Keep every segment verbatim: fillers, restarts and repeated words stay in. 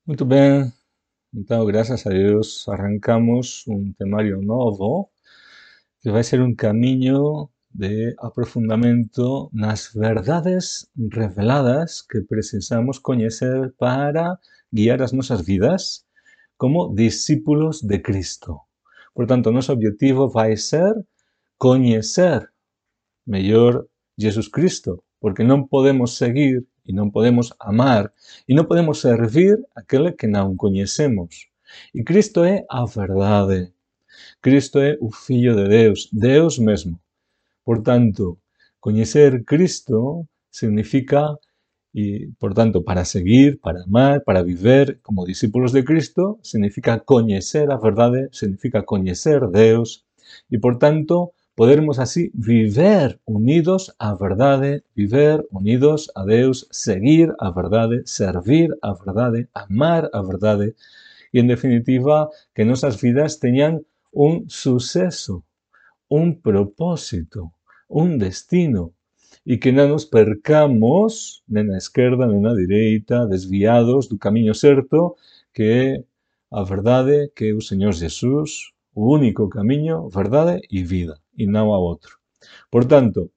Muito bem, então, graças a Deus, arrancamos um temario novo que vai ser um caminho de aprofundamento nas verdades reveladas que precisamos conhecer para guiar as nossas vidas como discípulos de Cristo. Portanto, nosso objetivo vai ser conhecer mellor Jesus Cristo, porque non podemos seguir e non podemos amar e non podemos servir aquele que non coñecemos. E Cristo é a verdade. Cristo é o Fillo de Deus, Deus mesmo. Por tanto, coñecer Cristo significa, e, por tanto, para seguir, para amar, para viver como discípulos de Cristo, significa coñecer a verdade, significa coñecer Deus, e, por tanto, podermos así viver unidos á verdade, viver unidos a Deus, seguir a verdade, servir a verdade, amar a verdade, e, en definitiva, que nosas vidas teñan un suceso, un propósito, un destino, e que non nos percamos nen na esquerda nen na direita, desviados do camiño certo, que é a verdade, que é o Señor Jesús, o único camiño, verdade e vida, e non a outro. Por tanto,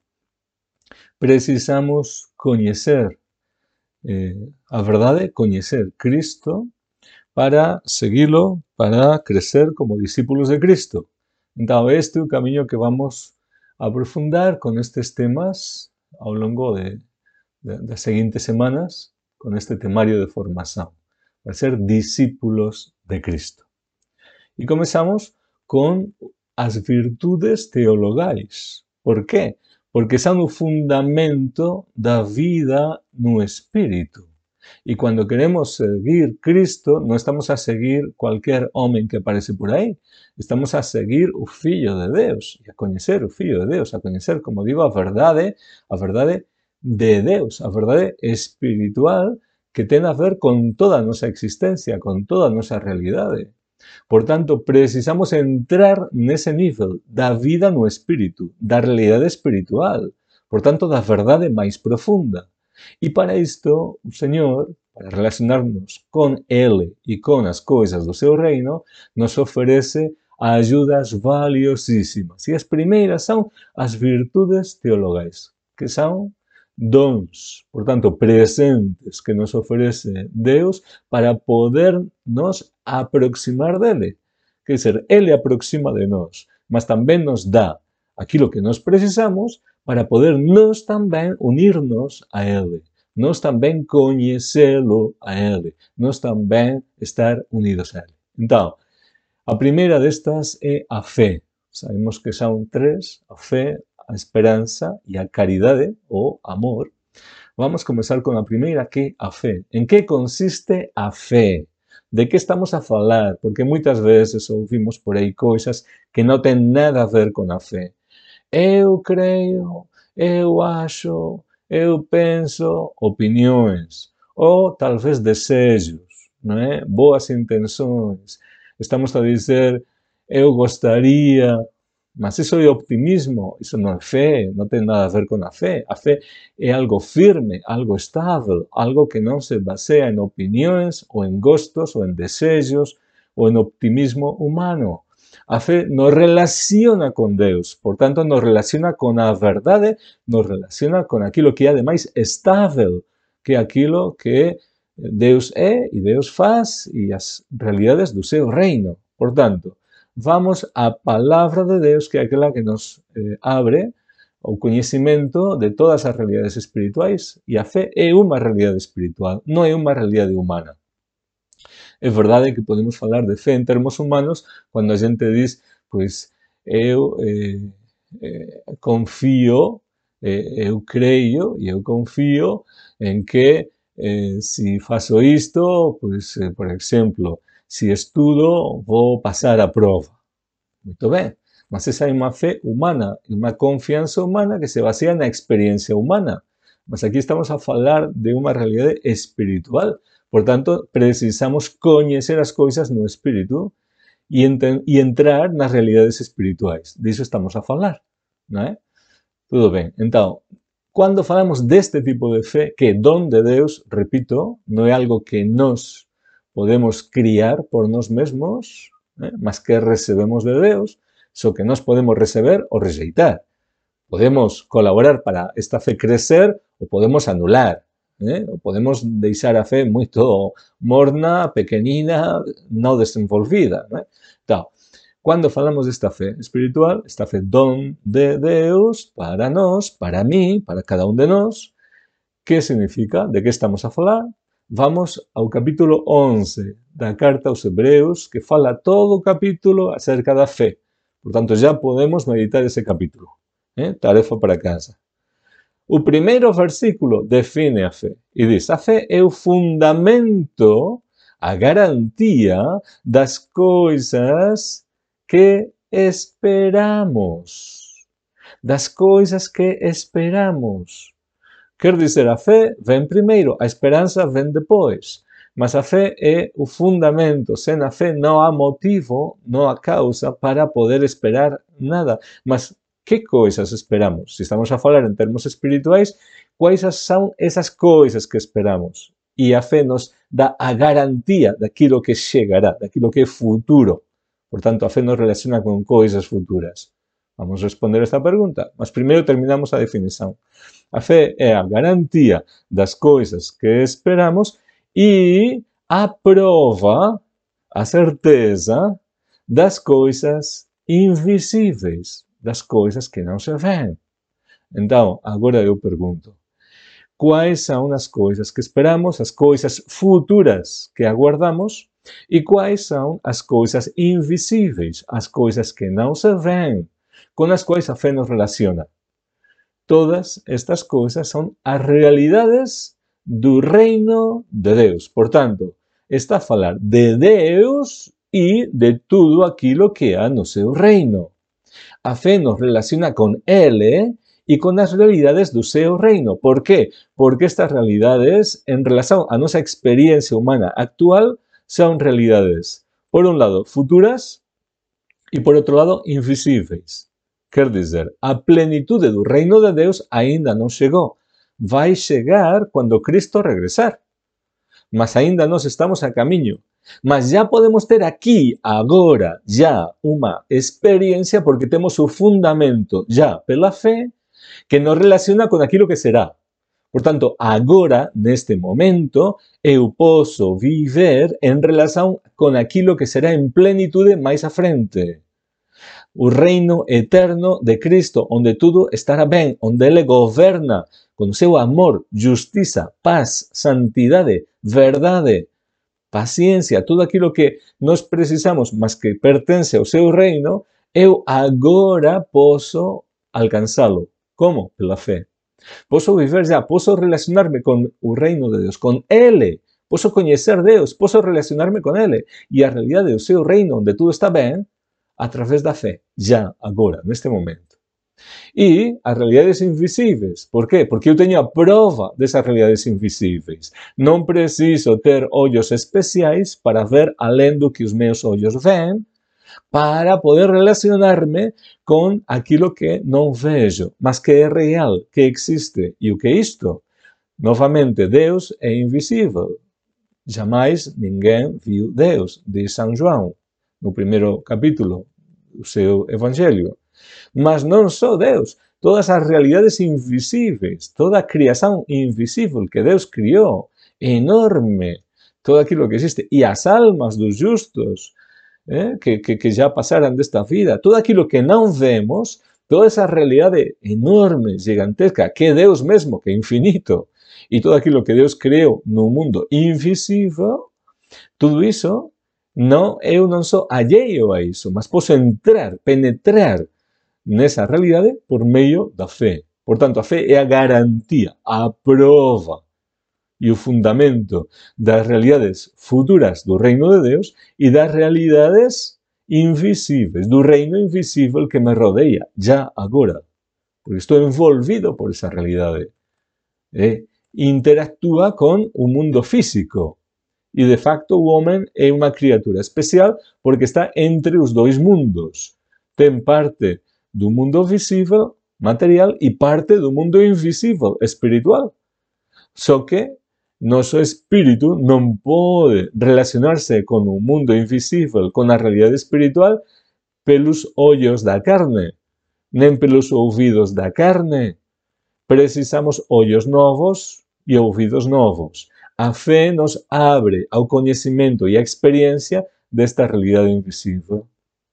precisamos coñecer eh, a verdade, coñecer Cristo, para seguilo, para crecer como discípulos de Cristo. Entón, este é o camiño que vamos a aprofundar con estes temas ao longo de, de, das seguintes semanas, con este temario de formación, para ser discípulos de Cristo. E comezamos con as virtudes teologais. Por qué? Porque son o fundamento da vida no Espírito. E cando queremos seguir Cristo, non estamos a seguir cualquier homem que aparece por aí. Estamos a seguir o Fillo de Deus, e a coñecer o Fillo de Deus, a coñecer, como digo, a verdade, a verdade de Deus, a verdade espiritual que ten a ver con toda a nosa existencia, con toda a nosa realidade. Por tanto, precisamos entrar nese nível da vida no Espírito, da realidade espiritual, por tanto, da verdade máis profunda. E para isto, o Señor, para relacionarnos con Ele e con as coisas do seu reino, nos oferece ayudas valiosísimas. E as primeiras son as virtudes teologais, que son dons, por tanto, presentes que nos oferece Deus para poder nos aproximar dele. Quer dizer, Ele aproxima de nós, mas tamén nos dá aquilo que nós precisamos para poder nós tamén unirnos a Ele, nós tamén coñecelo a Ele, nós tamén estar unidos a Ele. Entón, a primeira destas é a fe. Sabemos que son tres, a fe, a esperanza e a caridade, ou amor. Vamos comezar con a primeira, que é a fe. En que consiste a fe? De que estamos a falar? Porque moitas veces ouvimos por aí coisas que non ten nada a ver con a fe. Eu creo, eu acho, eu penso, opinións, ou talvez desejos, non é? Boas intenções. Estamos a dizer, eu gostaría, mas iso é optimismo, iso non é fe, non ten nada a ver con a fe. A fe é algo firme, algo estável, algo que non se basea en opinións, ou en gostos, ou en desejos, ou en optimismo humano. A fe nos relaciona con Deus, por tanto, nos relaciona con a verdade, nos relaciona con aquilo que é, ademais, estável, que é aquilo que Deus é e Deus faz e as realidades do seu reino. Por tanto, vamos á palabra de Deus, que é aquela que nos eh, abre o coñecimento de todas as realidades espirituais, e a fe é unha realidade espiritual, non é unha realidade humana. É verdade que podemos falar de fe en termos humanos cando a xente diz, pois, eu eh, eh, confío, eh, eu creio e eu confío en que eh, si faço isto, pois, eh, por exemplo, si estudo, vou pasar a prova. Muito ben, mas esa é unha fe humana, unha confianza humana que se basea na experiencia humana. Mas aquí estamos a falar de unha realidade espiritual. Por tanto, precisamos coñecer as coisas no espírito e, e entrar nas realidades espirituais. Diso estamos a falar, non é? Tudo ben. Entón, cando falamos deste tipo de fe, que é don de Deus, repito, non é algo que nos podemos criar por nós mesmos, eh, mas que recebemos de Deus, só que nós podemos receber ou rejeitar. Podemos colaborar para esta fe crecer ou podemos anular. Eh? Ou podemos deixar a fe moito morna, pequenina, non desenvolvida. Eh? Então, cando falamos desta fe espiritual, esta fe don de Deus para nós, para mí, para cada un de nós, que significa? De que estamos a falar? Vamos ao capítulo once da carta aos Hebreos, que fala todo o capítulo acerca da fe. Por tanto, já podemos meditar ese capítulo. Eh? Tarefa para casa. O primeiro versículo define a fé e diz: a fé é o fundamento, a garantia das coisas que esperamos. Das coisas que esperamos. Quer dizer, a fé vem primeiro, a esperança vem depois. Mas a fé é o fundamento. Sem a fé não há motivo, não há causa para poder esperar nada. Mas que coisas esperamos? Se estamos a falar em termos espirituais, quais são essas coisas que esperamos? E a fé nos dá a garantia daquilo que chegará, daquilo que é futuro. Portanto, a fé nos relaciona com coisas futuras. Vamos responder esta pergunta, mas primeiro terminamos a definição. A fé é a garantia das coisas que esperamos e a prova, a certeza das coisas invisíveis, das coisas que não se veem. Então, agora eu pergunto, quais são as coisas que esperamos, as coisas futuras que aguardamos, e quais são as coisas invisíveis, as coisas que não se veem, com as quais a fé nos relaciona? Todas estas coisas são as realidades do reino de Deus. Portanto, está a falar de Deus e de tudo aquilo que há no seu reino. A fé nos relaciona con Ele e con as realidades do seu reino. Por qué? Porque estas realidades, en relación a nosa experiencia humana actual, son realidades, por un lado, futuras e, por outro lado, invisíveis. Quer dizer, a plenitude do reino de Deus ainda non chegou. Vai chegar quando Cristo regresar. Mas ainda nós estamos a camiño. Mas já podemos ter aqui, agora, já uma experiência, porque temos o fundamento, já pela fé, que nos relaciona com aquilo que será. Portanto, agora, neste momento, eu posso viver em relação com aquilo que será em plenitude mais à frente. O reino eterno de Cristo, onde tudo estará bem, onde Ele governa com o seu amor, justiça, paz, santidade, verdade, paciência, tudo aquilo que nós precisamos, mas que pertence ao seu reino, eu agora posso alcançá-lo. Como? Pela fé. Posso viver já, posso relacionar-me com o reino de Deus, com Ele. Posso conhecer Deus, posso relacionar-me com Ele. E a realidade do seu reino, onde tudo está bem, através da fé, já, agora, neste momento. E as realidades invisíveis. Por quê? Porque eu tenho a prova dessas realidades invisíveis. Não preciso ter olhos especiais para ver além do que os meus olhos veem, para poder relacionar-me com aquilo que não vejo, mas que é real, que existe. E o que é isto? Novamente, Deus é invisível. Jamais ninguém viu Deus, diz São João, no primeiro capítulo do seu Evangelho. Mas não só Deus, todas as realidades invisíveis, toda a criação invisível que Deus criou, enorme, tudo aquilo que existe, e as almas dos justos, eh, que, que, que já passaram desta vida, tudo aquilo que não vemos, toda essa realidade enorme, gigantesca, que é Deus mesmo, que é infinito, e tudo aquilo que Deus criou no mundo invisível, tudo isso, não, eu não sou alheio a isso, mas posso entrar, penetrar nessa realidade por meio da fé. Portanto, a fé é a garantia, a prova e o fundamento das realidades futuras do reino de Deus e das realidades invisíveis, do reino invisível que me rodeia, já agora. Porque estou envolvido por essa realidade. E interactúa com o mundo físico. E, de facto, o homem é uma criatura especial porque está entre os dois mundos. Tem parte do mundo visível, material, e parte do mundo invisível, espiritual. Só que Noso espírito non pode relacionarse con o mundo invisível, con a realidade espiritual, pelos ollos da carne, nen pelos ouvidos da carne. Precisamos ollos novos e ouvidos novos. A fe nos abre ao coñecimento e á experiencia desta realidade invisível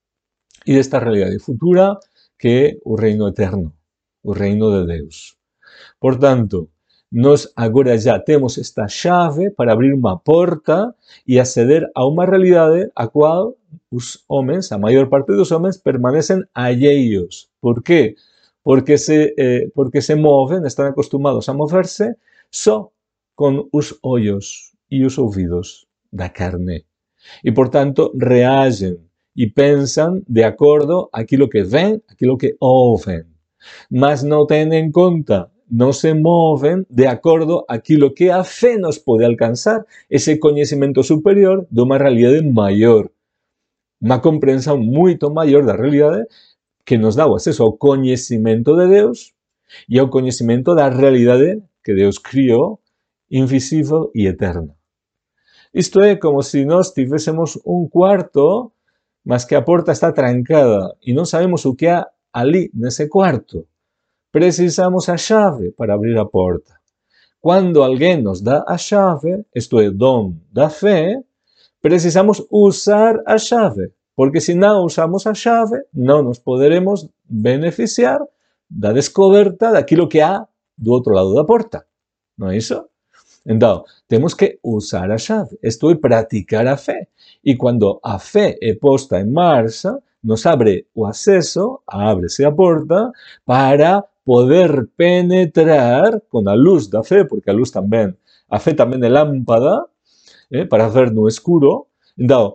e desta realidade futura que é o reino eterno, o reino de Deus. Por tanto, nós agora já temos esta chave para abrir uma porta e aceder a uma realidade a qual os homens, a maior parte dos homens, permanecem alheios. Por quê? Porque se, eh, porque se movem, estão acostumados a mover-se só com os olhos e os ouvidos da carne. E, portanto, reagem e pensam de acordo àquilo que veem, àquilo que ouvem. Mas não têm em conta, não se movem de acordo àquilo que a fé nos pode alcançar, esse conhecimento superior de uma realidade maior. Uma compreensão muito maior da realidade que nos dá o acesso ao conhecimento de Deus e ao conhecimento da realidade que Deus criou, invisível e eterna. Isto é como se nós tivéssemos um quarto, mas que a porta está trancada e não sabemos o que há ali, nesse quarto. Precisamos a chave para abrir a porta. Quando alguém nos dá a chave, isto é, dom da fé, precisamos usar a chave, porque se não usamos a chave, não nos poderemos beneficiar da descoberta daquilo que há do outro lado da porta. Não é isso? Então, temos que usar a chave, isto é, praticar a fé. E quando a fé é posta em marcha, nos abre o acesso, abre-se a porta, para poder penetrar com a luz da fé, porque a luz também, a fé também é lâmpada, eh, para ver no escuro. Então,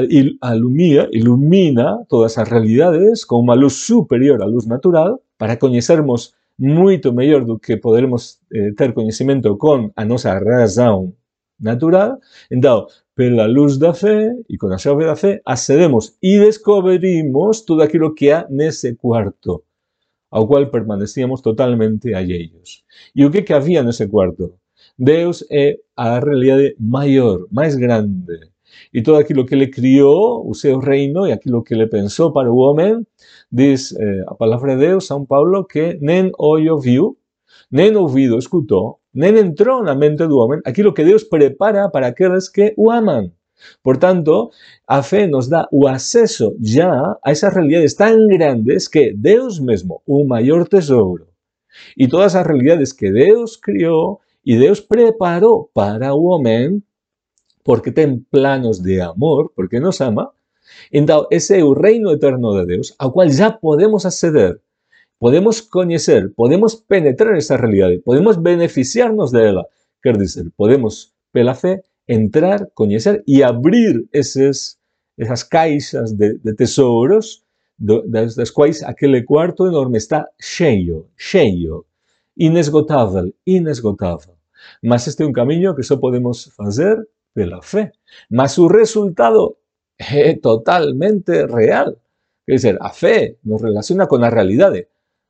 alumia, ilumina todas as realidades com uma luz superior à luz natural, para conhecermos muito melhor do que poderemos eh, ter conhecimento com a nossa razão natural. Então, pela luz da fé e com a chave da fé, acedemos e descobrimos tudo aquilo que há nesse quarto, ao qual permanecíamos totalmente alheios. E o que que havia nesse quarto? Deus é a realidade maior, mais grande. E todo aquilo que ele criou, o seu reino e aquilo que ele pensou para o homem, diz eh, a palavra de Deus, São Paulo, que nem olho viu, nem ouvido escutou, nem entrou na mente do homem aquilo que Deus prepara para aqueles que o amam. Portanto, a fé nos dá o acesso já a essas realidades tão grandes que Deus mesmo, o maior tesouro, e todas as realidades que Deus criou e Deus preparou para o homem, porque tem planos de amor, porque nos ama. Então, esse é o reino eterno de Deus, ao qual já podemos aceder, podemos conhecer, podemos penetrar essa realidade, podemos beneficiar-nos dela. Quer dizer, podemos, pela fé, entrar, conhecer e abrir esses, essas caixas de, de tesouros, do, das, das quais aquele quarto enorme está cheio, cheio, inesgotável, inesgotável. Mas este é um caminho que só podemos fazer pela fé. Mas o resultado é totalmente real. Quer dizer, a fé nos relaciona com a realidade.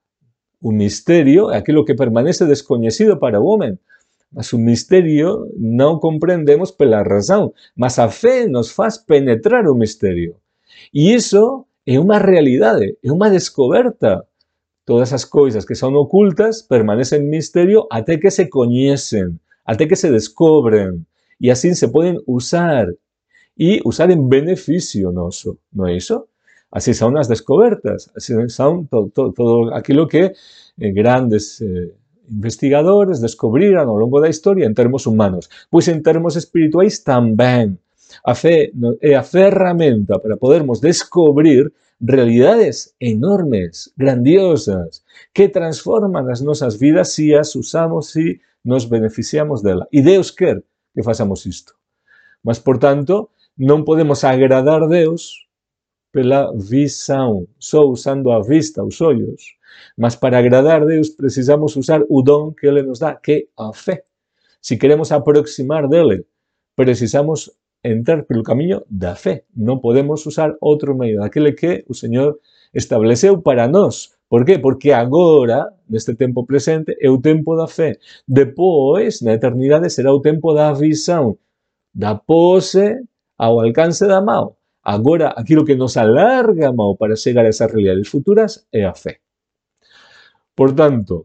O misterio é aquilo que permanece desconhecido para o homem. Mas o misterio não compreendemos pela razão. Mas a fé nos faz penetrar o misterio. E isso é uma realidade, é uma descoberta. Todas as coisas que são ocultas permanecem em mistério até que se conhecem, até que se descobrem. E assim se podem usar. E usar em benefício nosso, não é isso? Assim são as descobertas, assim são todo, todo, todo aquilo que eh, grandes eh, investigadores descobriram ao longo da história em termos humanos. Pois em termos espirituais também. A fé é a ferramenta para podermos descobrir realidades enormes, grandiosas, que transforman as nossas vidas se as usamos e nos beneficiamos dela. E Deus quer que façamos isto. Mas, portanto, não podemos agradar a Deus pela visão, só usando a vista, os olhos. Mas para agradar a Deus precisamos usar o dom que Ele nos dá, que é a fé. Se queremos aproximar dele, precisamos entrar pelo camiño da fe. Non podemos usar outro medio daquele que o Señor estableceu para nós. Por qué? Porque agora, neste tempo presente, é o tempo da fe. Depois, na eternidade, será o tempo da visão, da pose ao alcance da mão. Agora, aquilo que nos alarga a mão para chegar a esas realidades futuras é a fe. Por tanto,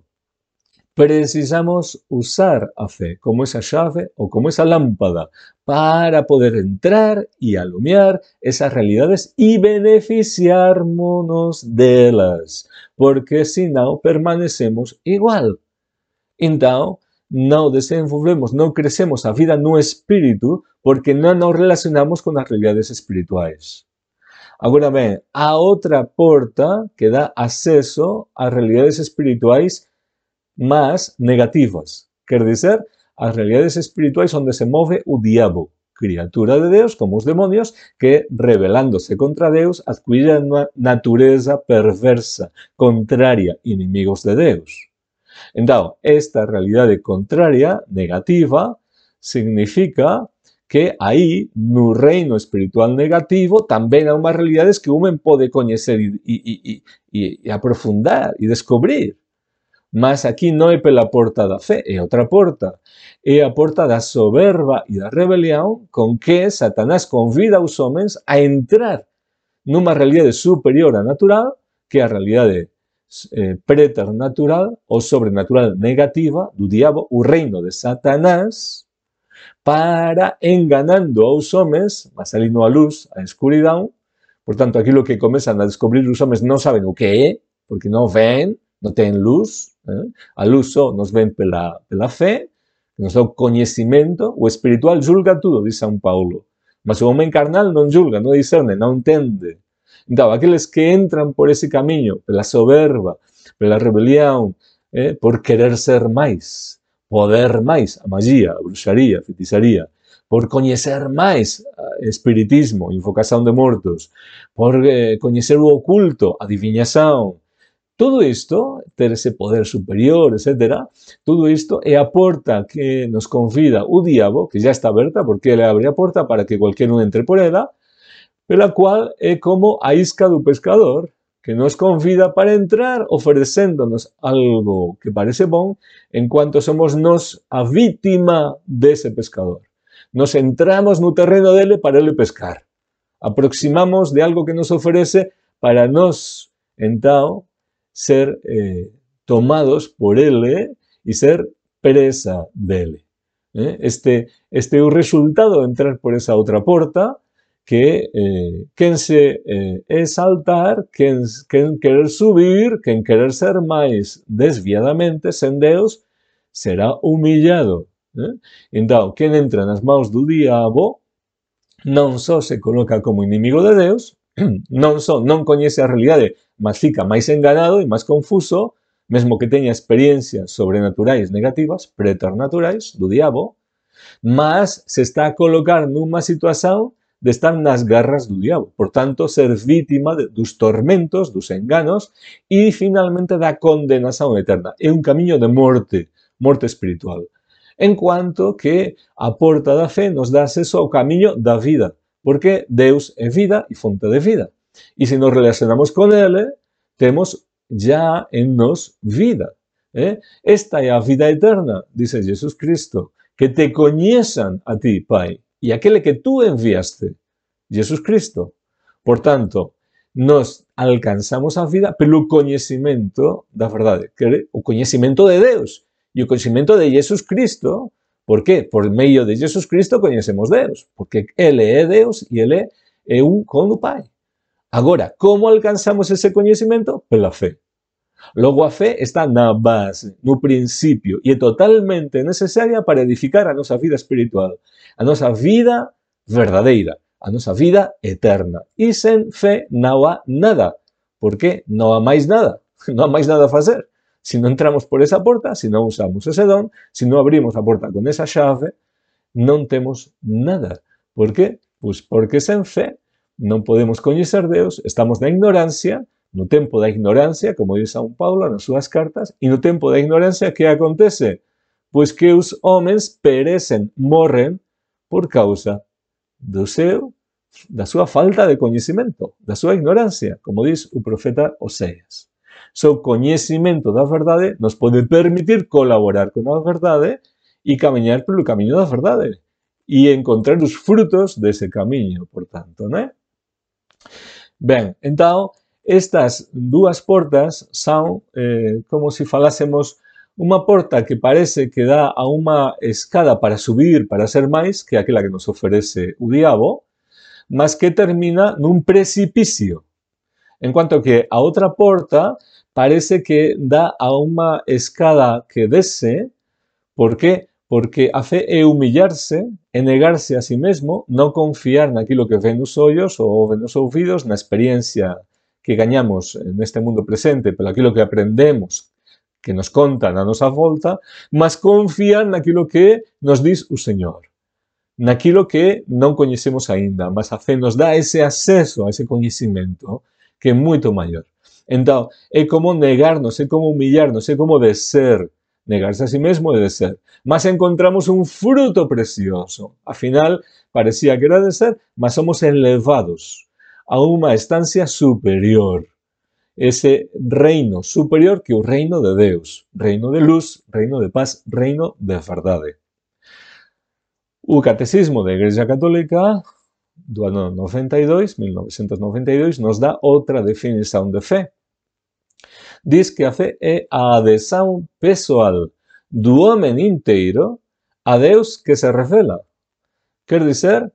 precisamos usar a fe como esa chave o como esa lámpada para poder entrar y alumiar esas realidades y beneficiarnos delas, porque si no permanecemos igual. Então, não desenvolvemos, não crescemos a vida no espírito porque não nos relacionamos com as realidades espirituais. Agora bem, há outra porta que dá acesso às realidades espirituais más negativas. Quer dizer, as realidades espirituais onde se move o diabo, criatura de Deus, como os demonios, que, rebelándose contra Deus, adquiriram uma natureza perversa, contrária, inimigos de Deus. Então, esta realidade contrária, negativa, significa que aí, no reino espiritual negativo, também há umas realidades que o homem pode conhecer e, e, e, e, e aprofundar e descobrir. Mas aquí non é pela porta da fe, é outra porta. É a porta da soberba e da rebelión con que Satanás convida aos homens a entrar nunha realidade superior a natural, que é a realidade eh, preternatural ou sobrenatural negativa do diabo, o reino de Satanás, para, enganando aos homens, mas ali non a luz, a escuridão, por tanto, aquilo que comezan a descobrir os homens non saben o que é, porque non ven, non ten luz, eh? A luz só nos ven pela, pela fe, nos dá o coñecimento, o espiritual julga tudo, diz São Paulo, mas o homem carnal non julga, non discerne, non entende. Então, aqueles que entran por ese camiño, pela soberba, pela rebelión, eh? por querer ser máis, poder máis, a magia, a bruxaría, a feitizaría, por coñecer máis espiritismo, invocación de mortos, por eh, coñecer o oculto, adivinhación. Todo isto, ter ese poder superior, etcétera, todo isto é a porta que nos convida o diabo, que já está aberta, porque ele abre a porta para que cualquier un entre por ela, pela cual é como a isca do pescador, que nos convida para entrar oferecéndonos algo que parece bom, enquanto somos nós a vítima dese pescador. Nos entramos no terreno dele para ele pescar. Aproximamos de algo que nos oferece para nós, então, ser eh, tomados por ele e ser presa dele. Eh? Este, este é o resultado de entrar por esa outra porta, que eh, quen se eh, exaltar, quen, quen querer subir, quen querer ser máis desviadamente, sen Deus, será humillado. Eh? Então, quen entra nas mãos do diabo, non só se coloca como inimigo de Deus, non só non coñece a realidade, mas fica máis enganado e máis confuso, mesmo que teña experiencias sobrenaturais negativas, preternaturais, do diabo, mas se está a colocar nunha situación de estar nas garras do diabo. Por tanto, ser vítima de, dos tormentos, dos enganos e, finalmente, da condenación eterna. É un camiño de morte, morte espiritual. En cuanto que a porta da fe nos dá acceso ao camiño da vida, porque Deus é vida e fonte de vida. E se nos relacionamos con Ele, temos já en nos vida. Eh? Esta é a vida eterna, dice Jesus Cristo, que te coñezan a ti, Pai, e aquele que tú enviaste, Jesus Cristo. Por tanto, nos alcanzamos a vida pelo coñecimento da verdade, que é o coñecimento de Deus e o coñecimento de Jesus Cristo. Por qué? Por medio de Jesus Cristo coñecemos Deus, porque Ele é Deus e Ele é un con o Pai. Agora, como alcanzamos ese coñecimento? Pela fe. Logo, a fe está na base, no principio, e é totalmente necesaria para edificar a nosa vida espiritual, a nosa vida verdadeira, a nosa vida eterna. E sen fe non há nada, porque non há máis nada, non há máis nada a facer. Si non entramos por esa porta, si non usamos ese don, si non abrimos a porta con esa chave, non temos nada. Por qué? Pois porque sen fe non podemos coñecer Deus, estamos na ignorancia, no tempo da ignorancia, como dice São Paulo nas súas cartas, e no tempo da ignorancia, que acontece? Pois que os homens perecen, morren, por causa do seu, da súa falta de coñecimento, da súa ignorancia, como diz o profeta Oseas. So, coñecimento da verdade nos pode permitir colaborar con a verdade e camiñar polo camiño da verdade e encontrar os frutos dese camiño, por tanto, non é? Ben, entón, estas dúas portas son eh, como se falásemos unha porta que parece que dá a unha escada para subir, para ser máis, que é aquela que nos oferece o diabo, mas que termina nun precipicio. En cuanto que a outra porta parece que dá a unha escada que desce. Por qué? Porque a fe é humillarse, é negarse a si mesmo, non confiar naquilo que ven nos ollos ou ven nos ouvidos, na experiencia que gañamos neste mundo presente, pelo aquilo que aprendemos, que nos contan a nosa volta, mas confiar naquilo que nos diz o Señor. Naquilo que non coñecemos aínda, mas a fe nos dá ese acceso a ese coñecimento que é moito maior. Entón, é como negarnos, é como humillarnos, é como descer, negarse a si mesmo e descer. Mas encontramos un fruto precioso. Afinal, parecía que era descer, mas somos elevados a unha estancia superior. Ese reino superior que é o reino de Deus. Reino de luz, reino de paz, reino de verdade. O Catecismo da Igrexa Católica do ano noventa e dois, mil novecentos noventa e dois, nos dá outra definición de fe. Diz que a fe é a adhesão pessoal do homem inteiro a Deus que se revela. Quer dizer,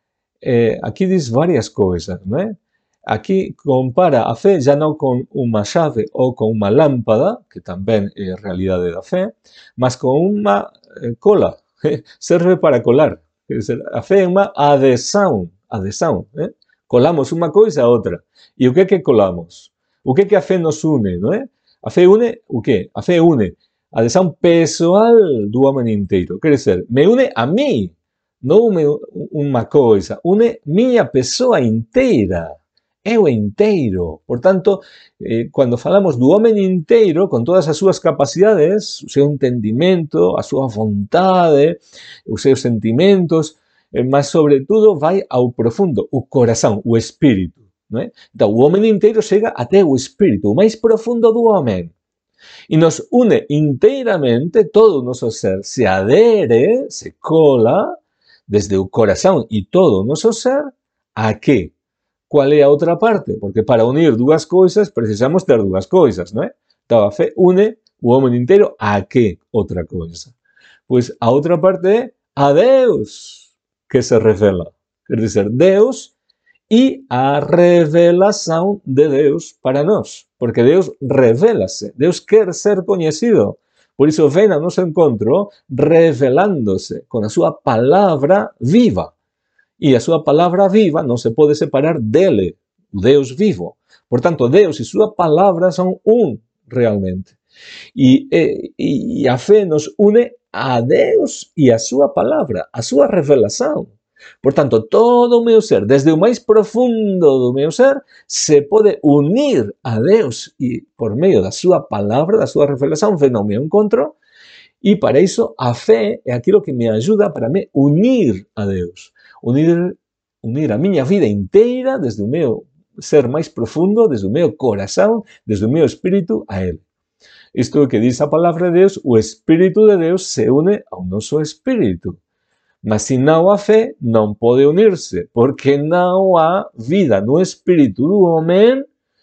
eh, aquí diz varias coisas, não é? Aquí compara a fe já non con unha chave ou con unha lámpada, que tamén é a realidade da fe, mas con unha eh, cola. Serve para colar. Quer dizer, a fe é unha adhesão. Adhesão, eh? Colamos unha coisa a outra. E o que é que colamos? O que é que a fe nos une, non é? A fe une o que? A fe une a adhesão pessoal do homem inteiro. Quer dizer, me une a mí, non une unha coisa, une miña pessoa inteira. Eu inteiro. Por tanto, eh, cando falamos do homem inteiro, con todas as súas capacidades, o seu entendimento, a súa vontade, os seus sentimentos, eh, mas sobre todo vai ao profundo, o corazón, o espírito. Non é? Então, o homem inteiro chega até o espírito, o máis profundo do homem. E nos une inteiramente, todo o noso ser se adere, se cola, desde o corazón e todo o noso ser, a que? Qual é a outra parte? Porque para unir dúas coisas precisamos ter dúas coisas, non é? Então a fe une o homem inteiro a que outra coisa? Pois a outra parte é a Deus que se revela. Quer dizer, Deus e a revelación de Deus para nós. Porque Deus revélase. Deus quer ser coñecido. Por iso ven a noso encontro revelándose con a súa palabra viva. E a súa palabra viva non se pode separar dele, o Deus vivo. Por tanto, Deus e súa palabra son un realmente. E, e, e a fe nos une a Deus e a súa palabra, a súa revelación. Por tanto, todo o meu ser, desde o máis profundo do meu ser, se pode unir a Deus e por medio da súa palabra, da súa revelación, ven ao meu encontro. E para iso, a fe é aquilo que me ajuda para me unir a Deus. Unir, unir a miña vida inteira desde o meu ser máis profundo, desde o meu corazón, desde o meu espírito a Ele. Isto é o que diz a palabra de Deus, o Espírito de Deus se une ao noso espírito. Mas se non há fe, non pode unirse, porque non há vida no espírito do homem,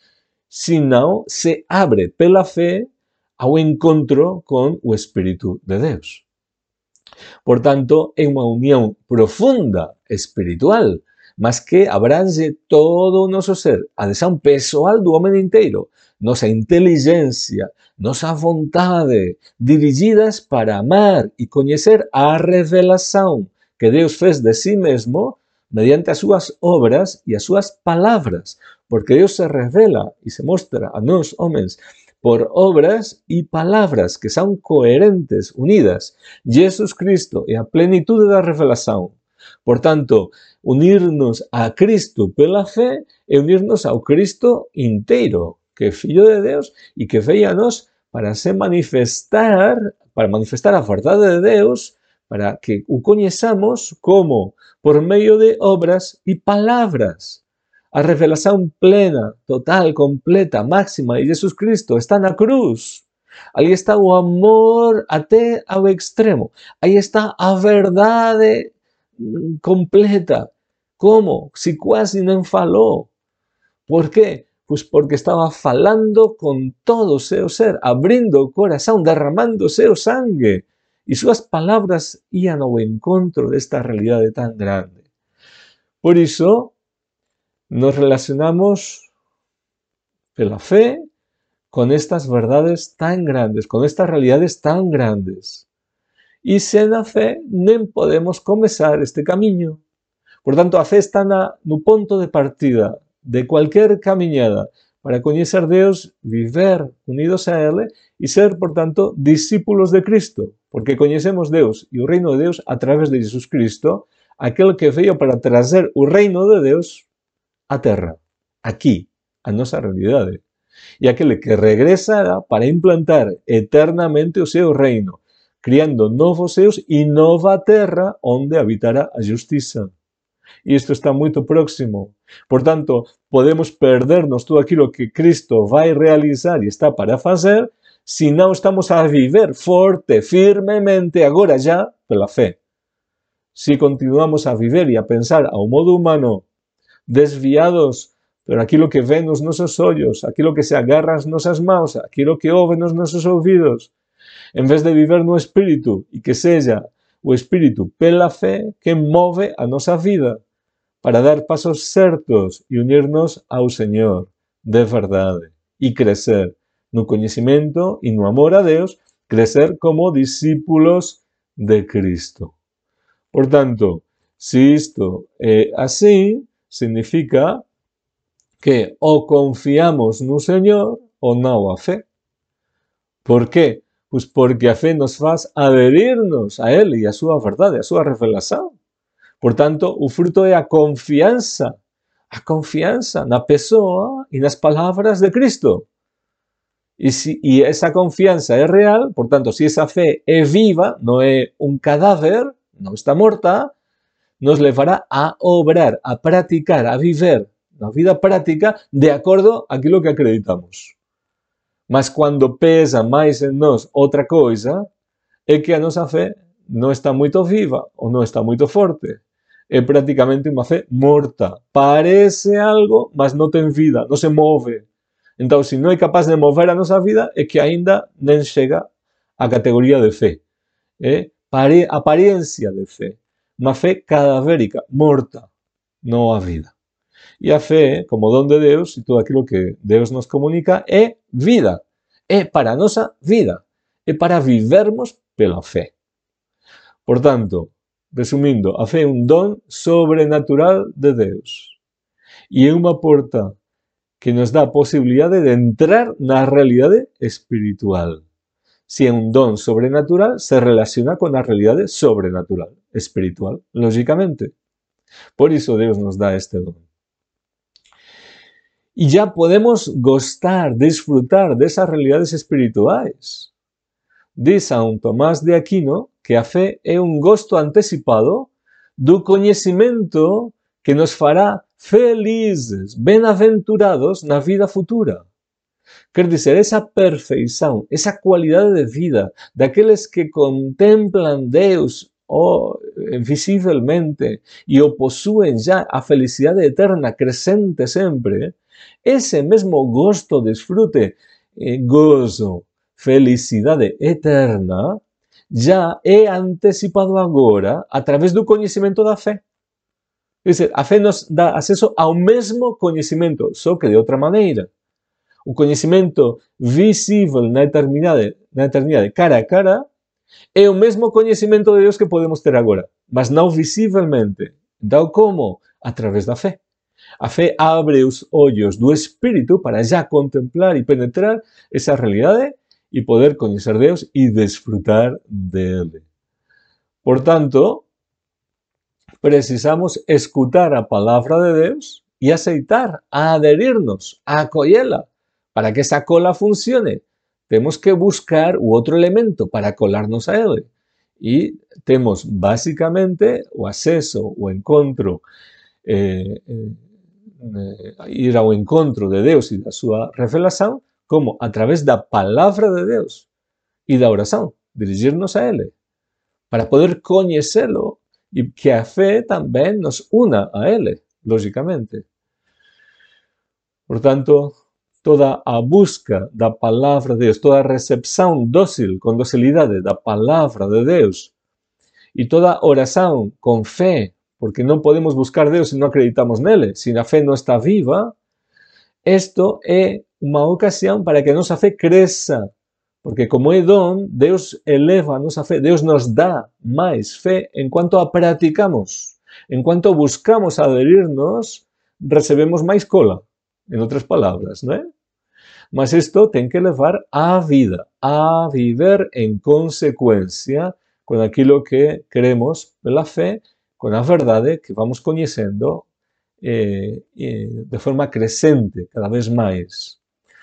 senão se abre pela fe ao encontro con o Espírito de Deus. Por tanto, é unha unión profunda espiritual, mas que abrange todo o noso ser, a adhesão pessoal do homem inteiro, nosa inteligencia, nosa vontade, dirigidas para amar e coñecer a revelación que Deus fez de si mesmo mediante as súas obras e as súas palabras, porque Deus se revela e se mostra a nós, homens, por obras e palabras que son coherentes, unidas. Jesus Cristo é a plenitude da revelación. Por tanto, unirnos a Cristo pela fe é unirnos ao Cristo inteiro, que é Fillo de Deus e que veio a nós para se manifestar, para manifestar a verdade de Deus para que o coñezamos como por medio de obras e palabras. A revelación plena, total, completa, máxima de Jesus Cristo está na cruz. Aí está o amor até ao extremo. Aí está a verdade completa. Como? Se quase nem falou. Por quê? Pois porque estaba falando con todo o seu ser, abrindo o corazón, derramando o seu sangue. E súas palabras ian ao encontro desta realidade tan grande. Por iso, nos relacionamos pela fe con estas verdades tan grandes, con estas realidades tan grandes. E sen a fe nem podemos comezar este camiño. Por tanto, a fe está na, no ponto de partida de cualquier camiñada para coñecer Deus, viver unidos a Ele e ser, por tanto, discípulos de Cristo, porque coñecemos Deus e o reino de Deus a través de Jesus Cristo, aquel que veio para trazer o reino de Deus á terra, aquí, a nosa realidade. E aquele que regresará para implantar eternamente o seu reino, criando novos céus e nova terra onde habitará a justiça. E isto está moito próximo. Por tanto, podemos perdernos todo aquilo que Cristo vai realizar e está para fazer se non estamos a viver forte, firmemente, agora já, pela fe. Se continuamos a viver e a pensar ao modo humano, desviados por aquilo que ven nos nosos ollos, aquilo que se agarra as nosas mãos, aquilo que ouve nos nosos ouvidos, en vez de viver no Espírito e que seja o Espírito pela fe que move a nosa vida para dar pasos certos e unirnos ao Señor de verdade e crecer no coñecimento e no amor a Deus, crecer como discípulos de Cristo. Por tanto, se isto é así, significa que o confiamos no Señor ou non a fe. Por qué? Pois porque a fe nos faz adherirnos a Ele e a súa verdade, a súa revelación. Por tanto, o fruto é a confianza, a confianza na pessoa e nas palavras de Cristo. E, si, e esa confianza é real, por tanto, se esa fe é viva, non é un cadáver, non está morta, nos levará a obrar, a practicar, a viver na vida práctica de acordo àquilo que acreditamos. Mas quando pesa máis en nós outra coisa, é que a nosa fe non está moito viva ou non está moito forte. É prácticamente unha fe morta. Parece algo, mas non ten vida, non se move. Entón, se non é capaz de mover a nosa vida, é que aínda non chega a categoría de fe. É apariencia de fe. Unha fe cadavérica, morta, non a vida. E a fe, como don de Deus, e todo aquilo que Deus nos comunica, é vida. É para a nosa vida. É para vivermos pela fe. Por tanto, resumindo, a fe é un don sobrenatural de Deus. E é unha porta que nos dá a posibilidade de entrar na realidade espiritual. Se é un don sobrenatural, se relaciona con a realidade sobrenatural, espiritual, lógicamente. Por iso Deus nos dá este don. E já podemos gostar, disfrutar desas realidades espirituais. Diz São Tomás de Aquino que a fe é un gosto anticipado do coñecimento que nos fará felizes, benaventurados na vida futura. Quer dizer, esa perfeição, esa cualidade de vida daqueles que contemplan Deus oh, visivelmente e o posúen já a felicidade eterna crescente sempre, ese mesmo gosto, disfrute, eh, gozo, felicidade eterna, já é antecipado agora a través do coñecimento da fé. Quer dizer, a fé nos dá acesso ao mesmo coñecimento, só que de outra maneira. O coñecimento visível na eternidade, na eternidade, cara a cara, é o mesmo coñecimento de Deus que podemos ter agora, mas não visivelmente. Então, como? Através da fé. A fé abre os olhos do Espírito para já contemplar e penetrar essa realidade e poder coñecer Deus e desfrutar dele. Portanto, precisamos escutar a palavra de Deus e aceitar, a adherirnos, a acollela. Para que esa cola funcione, temos que buscar o outro elemento para colarnos a ele. E temos, basicamente, o aceso, o encontro, eh, eh, ir ao encontro de Deus e da súa revelación, como a través da palabra de Deus e da oración, dirigirnos a Ele, para poder coñecelo e que a fe tamén nos una a Ele, lógicamente. Por tanto, toda a busca da palabra de Deus, toda a recepción dócil, con docilidade da palabra de Deus, e toda oración con fe, porque non podemos buscar Deus se non acreditamos nele, se a fe non está viva, isto é unha ocasión para que a nosa fe creza, porque como é don, Deus eleva a nosa fe, Deus nos dá máis fe en cuanto a practicamos, en cuanto buscamos adherirnos, recebemos máis cola, en outras palabras, non é? Mas isto ten que levar á vida, a viver en consecuencia con aquilo que queremos pela fe, con a verdade que vamos coñecendo eh, eh, de forma crecente, cada vez máis.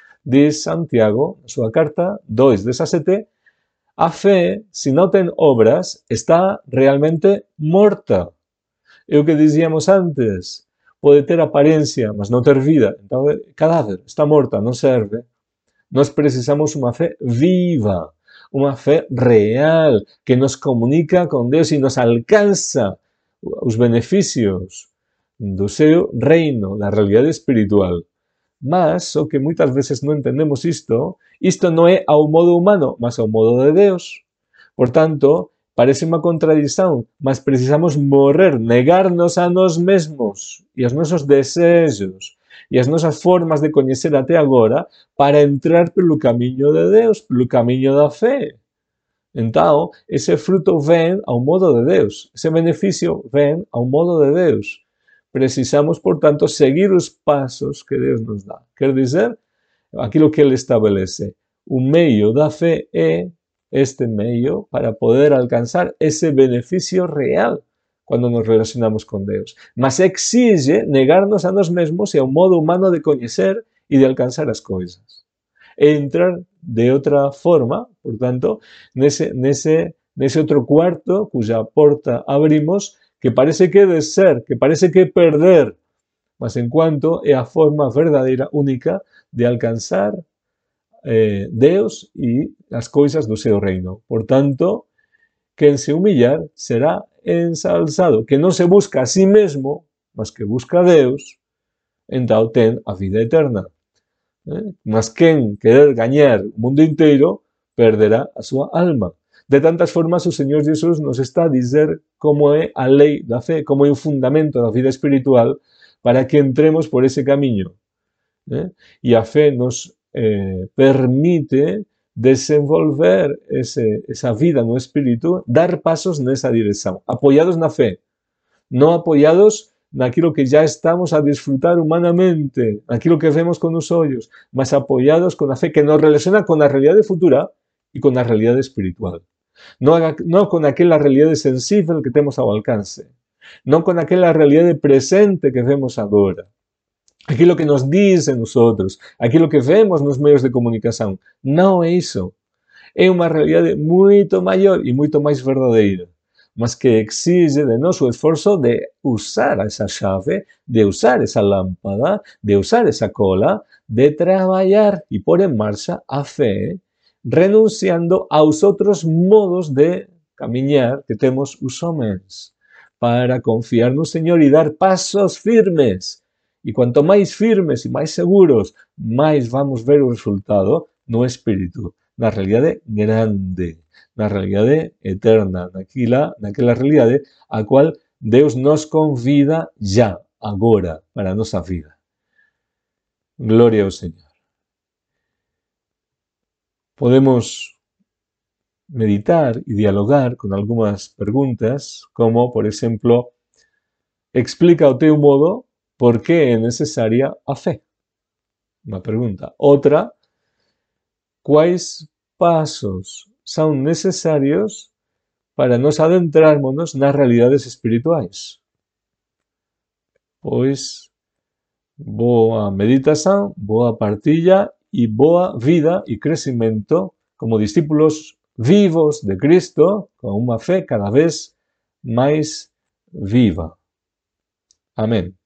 Diz Santiago, na súa carta dos dezasete, a fe, se non ten obras, está realmente morta. É o que dizíamos antes, pode ter apariencia, mas non ter vida. Então, cadáver, está morta, non serve. Nós precisamos unha fe viva, unha fe real, que nos comunica con Deus e nos alcanza os beneficios do seu reino, da realidade espiritual. Mas, o que moitas veces non entendemos isto, isto non é ao modo humano, mas ao modo de Deus. Por tanto, parece unha contradición, mas precisamos morrer, negarnos a nós mesmos e aos nosos desejos e as nosas formas de coñecer até agora para entrar pelo camiño de Deus, pelo camiño da fe. Entón, ese fruto ven ao modo de Deus, ese beneficio ven ao modo de Deus. Precisamos, por tanto, seguir os pasos que Deus nos dá. Quer dizer, aquilo que Ele estabelece. O meio da fe é este meio para poder alcanzar ese beneficio real cuando nos relacionamos con Deus. Mas exige negarnos a nós mesmos e ao modo humano de coñecer e de alcanzar as coisas. E entrar de outra forma, por tanto, nese, nese, nese outro cuarto cuya porta abrimos, que parece que é de ser, que parece que é perder, mas en cuanto é a forma verdadeira, única, de alcanzar eh, Deus e as coisas do seu reino. Por tanto, quen se humillar será ensalzado. Que non se busca a sí mesmo, mas que busca a Deus, entón ten a vida eterna. Eh? Mas quen querer gañar o mundo inteiro, perderá a súa alma. De tantas formas, o Señor Jesús nos está a dizer como é a lei da fe, como é o fundamento da vida espiritual para que entremos por ese camiño. Eh? E a fe nos eh, permite desenvolver ese, esa vida no espírito, dar pasos nesa dirección, apoyados na fe, non apoyados naquilo que ya estamos a disfrutar humanamente, naquilo que vemos con os ollos, mas apoyados con a fe que nos relaciona con a realidade futura e con a realidade espiritual. Non, non con aquela realidade sensible que temos ao alcance, non con aquela realidade presente que vemos agora, aquilo que nos dicen os outros, aquilo que vemos nos medios de comunicación. Non é iso. É unha realidade moito maior e moito máis verdadeira, mas que exige de nós o esforzo de usar esa chave, de usar esa lámpada, de usar esa cola, de traballar e pôr en marcha a fe, renunciando aos outros modos de camiñar que temos os homens, para confiar no Señor e dar pasos firmes. E cuanto máis firmes e máis seguros, máis vamos ver o resultado no espírito, na realidade grande, na realidade eterna, naquela, naquela realidade a cual Deus nos convida ya, agora, para a nosa vida. Gloria ao Señor. Podemos meditar e dialogar con algunhas preguntas, como, por exemplo, explica o teu modo por que é necesaria a fe. Unha pregunta. Outra, quais pasos son necesarios para nos adentrarmos nas realidades espirituais? Pois, boa meditación, boa partilla e boa vida e crecimento como discípulos vivos de Cristo, con una fe cada vez más viva. Amén.